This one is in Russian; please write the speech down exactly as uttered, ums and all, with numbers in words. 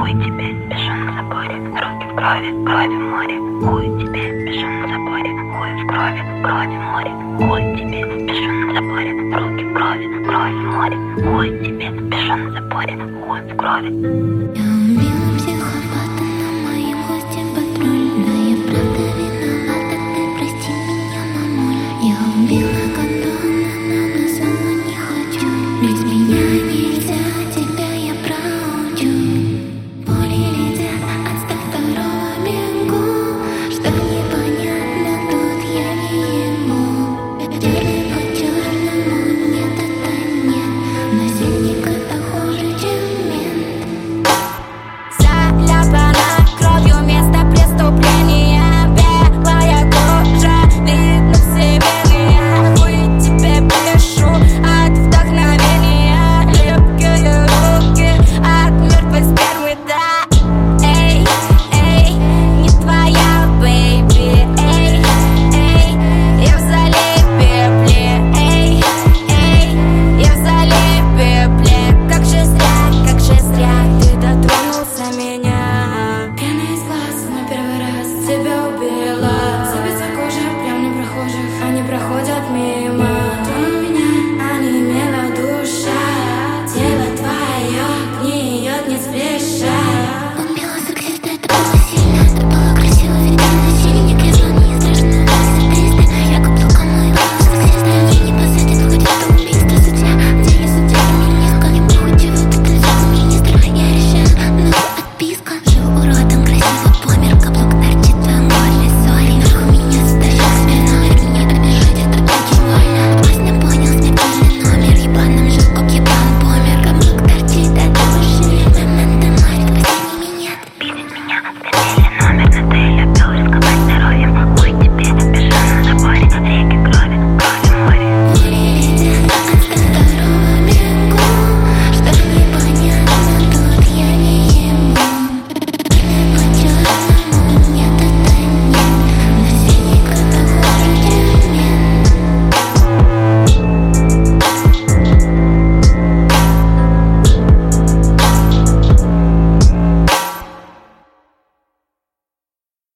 хуй тебе, пишу на заборе, руки в крови, крови в море. Хуй тебе, пишу на заборе, хуй в крови, крови в море. Хуй тебе, пишу на заборе, руки в крови, крови в море. Хуй тебе, пишу на заборе, хуй в крови.